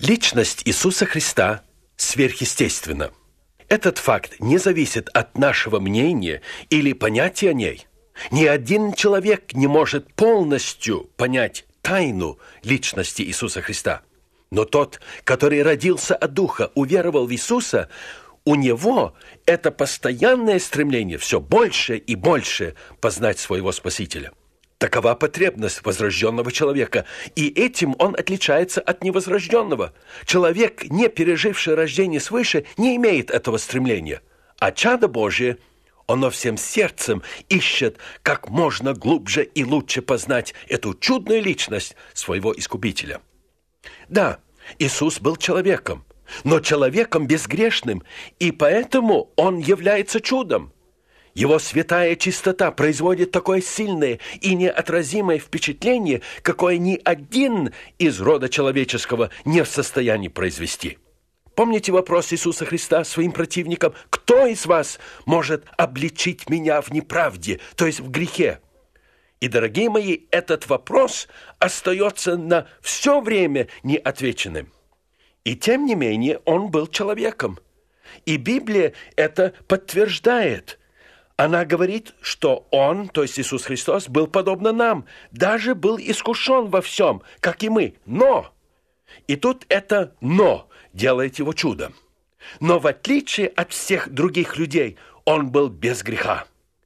Личность Иисуса Христа сверхъестественна. Этот факт не зависит от нашего мнения или понятия о ней. Ни один человек не может полностью понять тайну личности Иисуса Христа. Но тот, который родился от Духа, уверовал в Иисуса, у него это постоянное стремление все больше и больше познать своего Спасителя. Такова потребность возрожденного человека, и этим он отличается от невозрожденного. Человек, не переживший рождение свыше, не имеет этого стремления. А чадо Божие, оно всем сердцем ищет как можно глубже и лучше познать эту чудную личность своего Искупителя. Да, Иисус был человеком, но человеком безгрешным, и поэтому Он является чудом. Его святая чистота производит такое сильное и неотразимое впечатление, какое ни один из рода человеческого не в состоянии произвести. Помните вопрос Иисуса Христа своим противникам: «Кто из вас может обличить меня в неправде, то есть в грехе?» И, дорогие мои, этот вопрос остается на все время неотвеченным. И тем не менее он был человеком. И Библия это подтверждает. Она говорит, что Он, то есть Иисус Христос, был подобно нам, даже был искушен во всем, как и мы. Но, и тут это «но» делает Его чудом. Но в отличие от всех других людей, Он был без греха.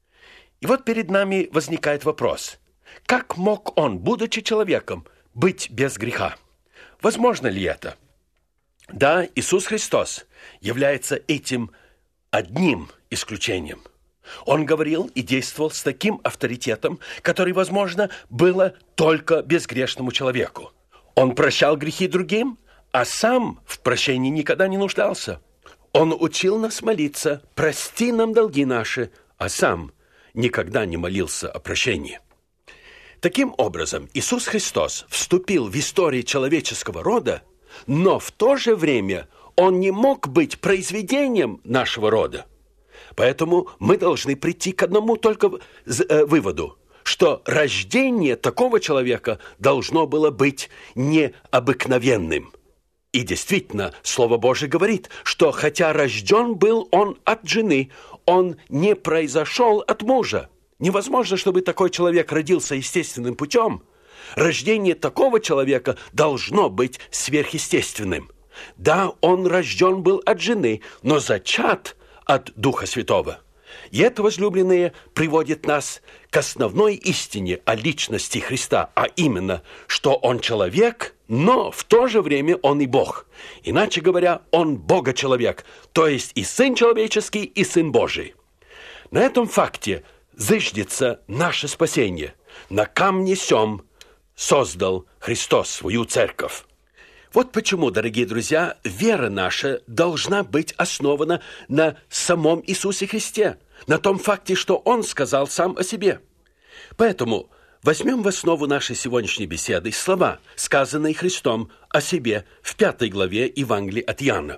И вот перед нами возникает вопрос: как мог Он, будучи человеком, быть без греха? Возможно ли это? Да, Иисус Христос является этим одним исключением. Он говорил и действовал с таким авторитетом, который, возможно, было только безгрешному человеку. Он прощал грехи другим, а сам в прощении никогда не нуждался. Он учил нас молиться: «Прости нам долги наши», а сам никогда не молился о прощении. Таким образом, Иисус Христос вступил в историю человеческого рода, но в то же время Он не мог быть произведением нашего рода. Поэтому мы должны прийти к одному только выводу, что рождение такого человека должно было быть необыкновенным. И действительно, Слово Божие говорит, что хотя рожден был он от жены, он не произошел от мужа. Невозможно, чтобы такой человек родился естественным путем. Рождение такого человека должно быть сверхъестественным. Да, он рожден был от жены, но зачат от Духа Святого. И это, возлюбленные, приводит нас к основной истине о личности Христа, а именно, что Он человек, но в то же время Он и Бог. Иначе говоря, Он Бога-человек, то есть и Сын человеческий, и Сын Божий. На этом факте зыждется наше спасение. На камне сем создал Христос свою церковь. Вот почему, дорогие друзья, вера наша должна быть основана на самом Иисусе Христе, на том факте, что Он сказал сам о себе. Поэтому возьмем в основу нашей сегодняшней беседы слова, сказанные Христом о себе в 5 главе Евангелия от Иоанна.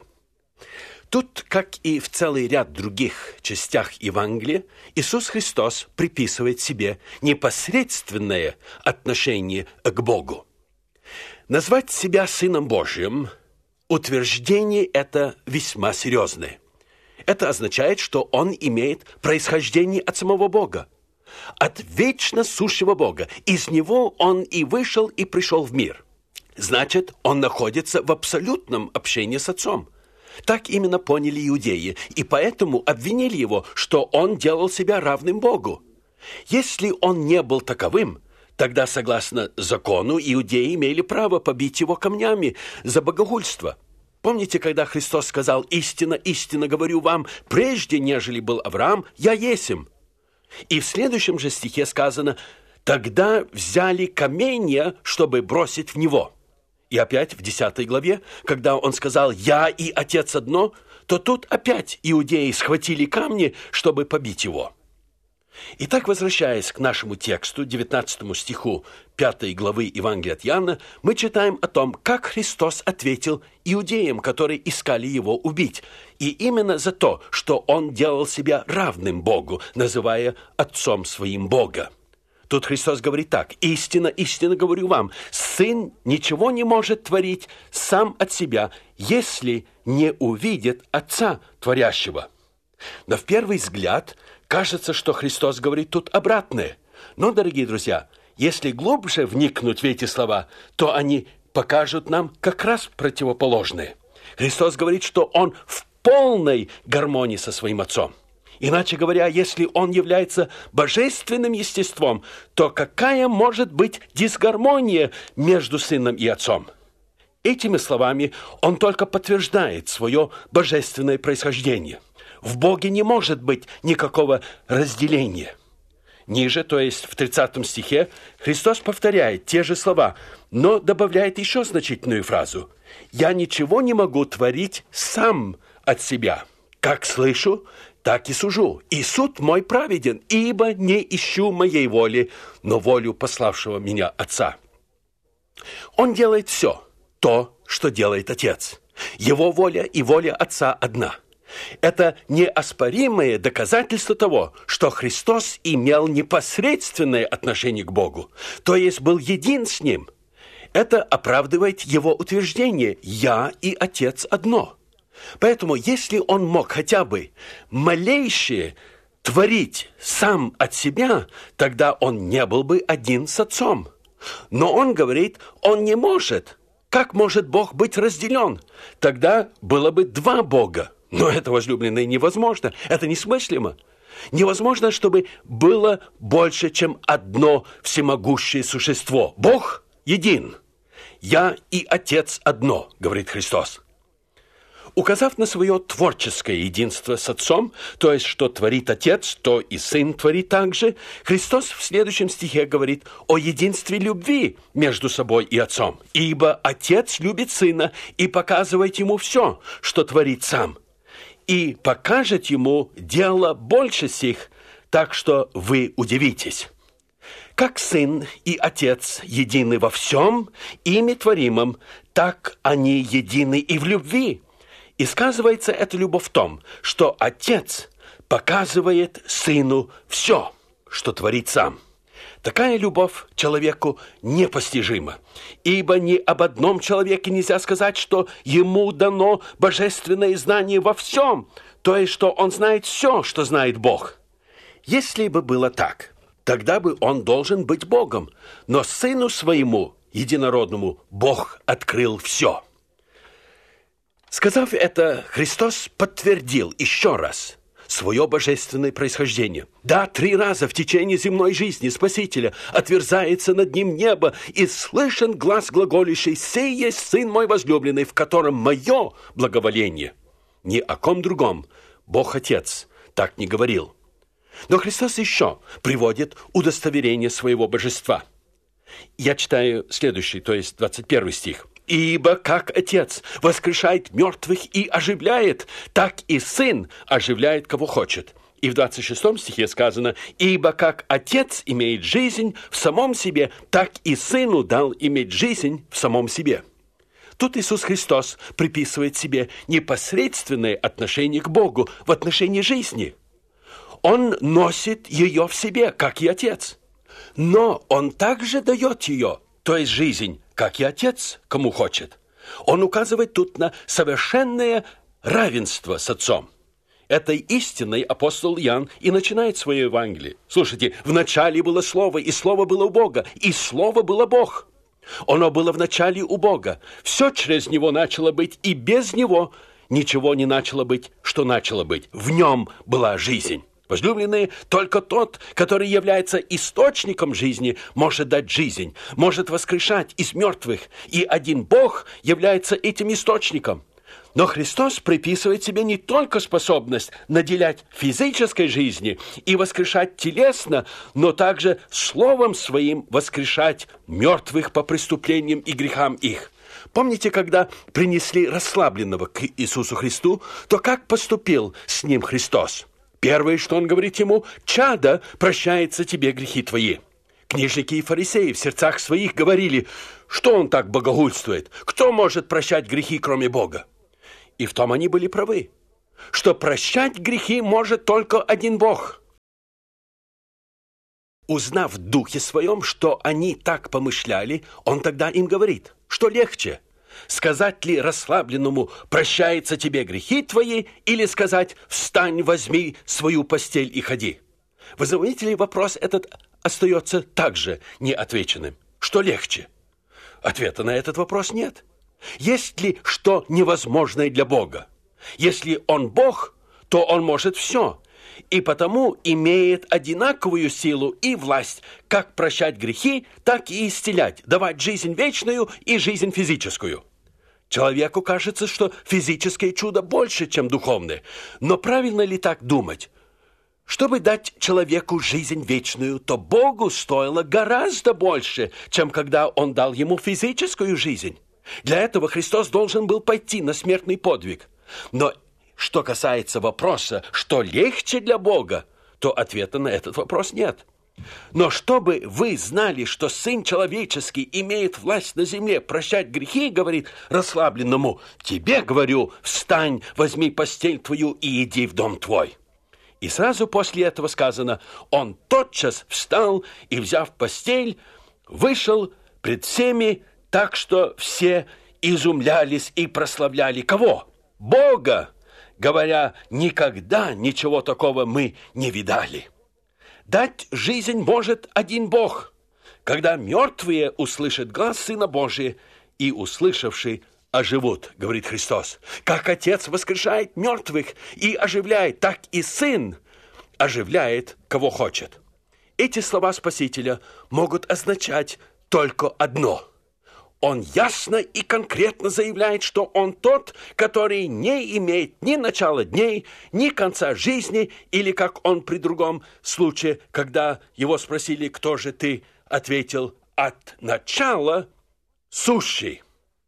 Тут, как и в целый ряд других частях Евангелия, Иисус Христос приписывает себе непосредственное отношение к Богу. Назвать себя Сыном Божьим – утверждение это весьма серьезное. Это означает, что Он имеет происхождение от самого Бога, от вечно сущего Бога. Из Него Он и вышел, и пришел в мир. Значит, Он находится в абсолютном общении с Отцом. Так именно поняли иудеи, и поэтому обвинили Его, что Он делал себя равным Богу. Если Он не был таковым, тогда, согласно закону, иудеи имели право побить Его камнями за богохульство. Помните, когда Христос сказал: «Истинно, истинно говорю вам, прежде, нежели был Авраам, я есмь». И в следующем же стихе сказано: «Тогда взяли каменья, чтобы бросить в Него». И опять в 10 главе, когда Он сказал: «Я и Отец одно», то тут опять иудеи схватили камни, чтобы побить Его. Итак, возвращаясь к нашему тексту, 19 стиху 5 главы Евангелия от Иоанна, мы читаем о том, как Христос ответил иудеям, которые искали Его убить. И именно за то, что Он делал себя равным Богу, называя Отцом Своим Бога. Тут Христос говорит так: «Истинно, истинно говорю вам, Сын ничего не может творить сам от себя, если не увидит Отца Творящего». Но в первый взгляд кажется, что Христос говорит тут обратное. Но, дорогие друзья, если глубже вникнуть в эти слова, то они покажут нам как раз противоположное. Христос говорит, что Он в полной гармонии со Своим Отцом. Иначе говоря, если Он является божественным естеством, то какая может быть дисгармония между Сыном и Отцом? Этими словами Он только подтверждает свое божественное происхождение. В Боге не может быть никакого разделения. Ниже, то есть в 30 стихе, Христос повторяет те же слова, но добавляет еще значительную фразу: «Я ничего не могу творить сам от себя. Как слышу, так и сужу. И суд мой праведен, ибо не ищу моей воли, но волю пославшего меня Отца». Он делает все то, что делает Отец. Его воля и воля Отца одна. Это неоспоримое доказательство того, что Христос имел непосредственное отношение к Богу, то есть был един с Ним. Это оправдывает Его утверждение: «Я и Отец одно». Поэтому, если Он мог хотя бы малейшее творить сам от себя, тогда Он не был бы один с Отцом. Но Он говорит, Он не может. Как может Бог быть разделен? Тогда было бы два Бога. Но это, возлюбленные, невозможно. Это несмыслимо. Невозможно, чтобы было больше, чем одно всемогущее существо. Бог един. «Я и Отец одно», говорит Христос. Указав на свое творческое единство с Отцом, то есть, что творит Отец, то и Сын творит также, Христос в следующем стихе говорит о единстве любви между собой и Отцом. «Ибо Отец любит Сына и показывает Ему все, что творит Сам, и покажет Ему дело больше сих, так что вы удивитесь». Как Сын и Отец едины во всем, ими творимом, так они едины и в любви. И сказывается эта любовь в том, что Отец показывает Сыну все, что творит Сам. Такая любовь человеку непостижима, ибо ни об одном человеке нельзя сказать, что ему дано божественное знание во всем, то есть, что он знает все, что знает Бог. Если бы было так, тогда бы он должен быть Богом, но Сыну Своему, единородному, Бог открыл все. Сказав это, Христос подтвердил еще раз свое божественное происхождение. Да, 3 раза в течение земной жизни Спасителя отверзается над ним небо, и слышен глас глаголющий: «Сей есть Сын мой возлюбленный, в котором мое благоволение». Ни о ком другом Бог Отец так не говорил. Но Христос еще приводит удостоверение своего божества. Я читаю следующий, то есть 21 стих. «Ибо как Отец воскрешает мертвых и оживляет, так и Сын оживляет, кого хочет». И в 26 стихе сказано: «Ибо как Отец имеет жизнь в самом себе, так и Сыну дал иметь жизнь в самом себе». Тут Иисус Христос приписывает себе непосредственное отношение к Богу в отношении жизни. Он носит ее в себе, как и Отец. Но Он также дает ее, то есть жизнь, как и Отец, кому хочет. Он указывает тут на совершенное равенство с Отцом. Этой истиной апостол Иоанн и начинает свое Евангелие. Слушайте, в начале было Слово, и Слово было у Бога, и Слово было Бог. Оно было в начале у Бога. Все через Него начало быть, и без Него ничего не начало быть, что начало быть. В Нем была жизнь. Возлюбленные, только тот, который является источником жизни, может дать жизнь, может воскрешать из мертвых, и один Бог является этим источником. Но Христос приписывает себе не только способность наделять физической жизни и воскрешать телесно, но также Словом Своим воскрешать мертвых по преступлениям и грехам их. Помните, когда принесли расслабленного к Иисусу Христу, то как поступил с ним Христос? Первое, что Он говорит ему: «Чадо, прощаются тебе грехи твои». Книжники и фарисеи в сердцах своих говорили: что он так богохульствует? Кто может прощать грехи, кроме Бога? И в том они были правы, что прощать грехи может только один Бог. Узнав в духе своем, что они так помышляли, он тогда им говорит, что легче, сказать ли расслабленному «прощаются тебе грехи твои» или сказать «встань, возьми свою постель и ходи». Вы заметили, вопрос этот остается также неотвеченным. Что легче? Ответа на этот вопрос нет. Есть ли что невозможное для Бога? Если Он Бог, то Он может все, и потому имеет одинаковую силу и власть как прощать грехи, так и исцелять, давать жизнь вечную и жизнь физическую. Человеку кажется, что физическое чудо больше, чем духовное. Но правильно ли так думать? Чтобы дать человеку жизнь вечную, то Богу стоило гораздо больше, чем когда Он дал ему физическую жизнь. Для этого Христос должен был пойти на смертный подвиг. Но что касается вопроса, что легче для Бога, то ответа на этот вопрос нет. Но чтобы вы знали, что Сын Человеческий имеет власть на земле прощать грехи, говорит расслабленному, тебе, говорю, встань, возьми постель твою и иди в дом твой. И сразу после этого сказано, он тотчас встал и, взяв постель, вышел пред всеми, так что все изумлялись и прославляли кого? Бога, говоря, никогда ничего такого мы не видали. Дать жизнь может один Бог, когда мертвые услышат глас Сына Божия и, услышавший, оживут, говорит Христос. Как Отец воскрешает мертвых и оживляет, так и Сын оживляет, кого хочет. Эти слова Спасителя могут означать только одно. Он ясно и конкретно заявляет, что Он тот, который не имеет ни начала дней, ни конца жизни, или, как он при другом случае, когда его спросили, кто же ты, ответил, от начала сущий.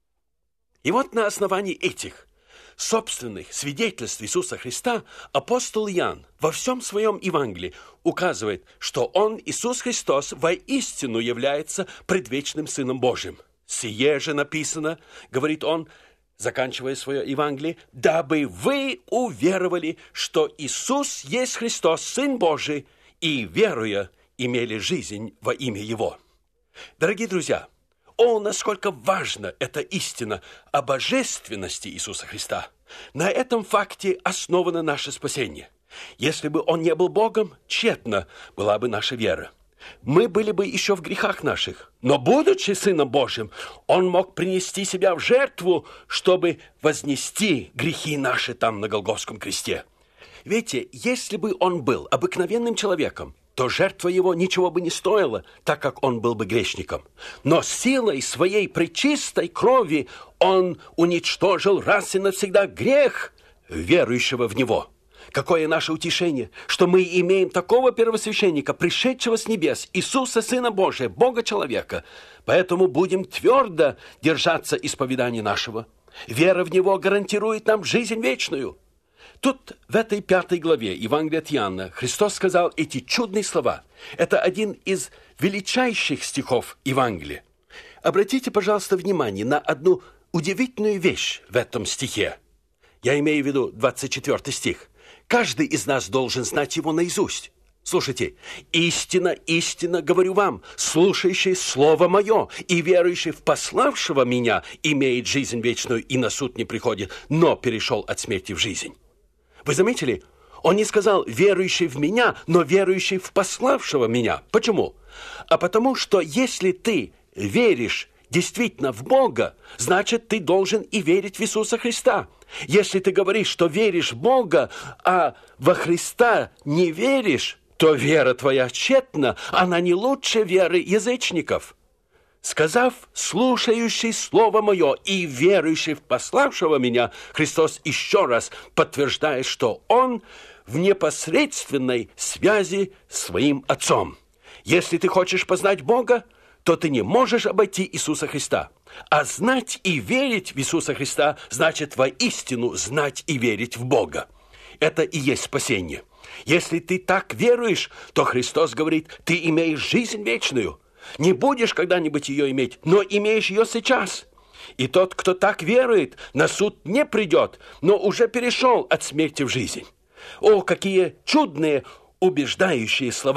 И вот на основании этих собственных свидетельств Иисуса Христа апостол Иоанн во всем своем Евангелии указывает, что Он, Иисус Христос, воистину является предвечным Сыном Божьим. «Сие же написано, — говорит он, заканчивая свое Евангелие, — дабы вы уверовали, что Иисус есть Христос, Сын Божий, и, веруя, имели жизнь во имя Его». Дорогие друзья, насколько важна эта истина о божественности Иисуса Христа. На этом факте основано наше спасение. Если бы Он не был Богом, тщетна была бы наша вера. Мы были бы еще в грехах наших. Но, будучи Сыном Божьим, Он мог принести себя в жертву, чтобы вознести грехи наши там на Голгофском кресте. Видите, если бы Он был обыкновенным человеком, то жертва Его ничего бы не стоила, так как Он был бы грешником. Но силой своей пречистой крови Он уничтожил раз и навсегда грех верующего в Него. Какое наше утешение, что мы имеем такого первосвященника, пришедшего с небес, Иисуса, Сына Божия, Бога-человека. Поэтому будем твердо держаться исповедания нашего. Вера в Него гарантирует нам жизнь вечную. Тут, в этой 5 главе Евангелия от Иоанна, Христос сказал эти чудные слова. Это один из величайших стихов Евангелия. Обратите, пожалуйста, внимание на одну удивительную вещь в этом стихе. Я имею в виду 24 стих. Каждый из нас должен знать его наизусть. Слушайте, истинно, истинно говорю вам, слушающий слово мое и верующий в пославшего меня имеет жизнь вечную и на суд не приходит, но перешел от смерти в жизнь. Вы заметили? Он не сказал верующий в меня, но верующий в пославшего меня. Почему? А потому что если ты веришь действительно в Бога, значит, ты должен и верить в Иисуса Христа. Если ты говоришь, что веришь в Бога, а во Христа не веришь, то вера твоя тщетна, она не лучше веры язычников. Сказав, слушающий слово мое и верующий в пославшего меня, Христос еще раз подтверждает, что Он в непосредственной связи с своим Отцом. Если ты хочешь познать Бога, то ты не можешь обойти Иисуса Христа. А знать и верить в Иисуса Христа значит воистину знать и верить в Бога. Это и есть спасение. Если ты так веруешь, то Христос говорит, ты имеешь жизнь вечную. Не будешь когда-нибудь ее иметь, но имеешь ее сейчас. И тот, кто так верует, на суд не придет, но уже перешел от смерти в жизнь. О, какие чудные, убеждающие слова!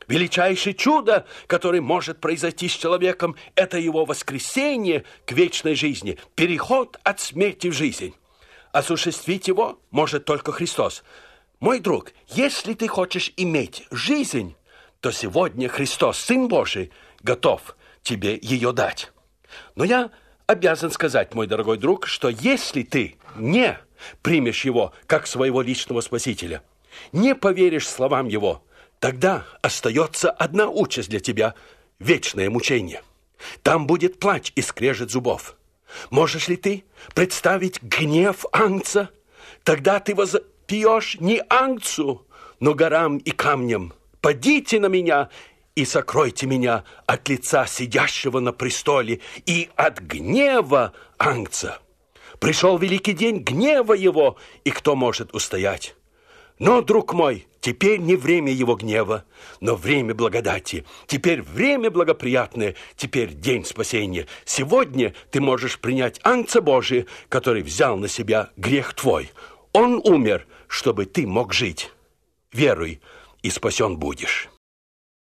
Величайшее чудо, которое может произойти с человеком, это его воскресение к вечной жизни, переход от смерти в жизнь. Осуществить его может только Христос. Мой друг, если ты хочешь иметь жизнь, то сегодня Христос, Сын Божий, готов тебе ее дать. Но я обязан сказать, мой дорогой друг, что если ты не примешь его как своего личного Спасителя, не поверишь словам его, тогда остается одна участь для тебя – вечное мучение. Там будет плач и скрежет зубов. Можешь ли ты представить гнев Агнца? Тогда ты возопьешь не Агнцу, но горам и камням: «Падите на меня и сокройте меня от лица сидящего на престоле и от гнева Агнца». Пришел великий день гнева его, и кто может устоять? Но, друг мой, теперь не время его гнева, но время благодати. Теперь время благоприятное, теперь день спасения. Сегодня ты можешь принять Агнца Божия, который взял на себя грех твой. Он умер, чтобы ты мог жить. Веруй, и спасен будешь.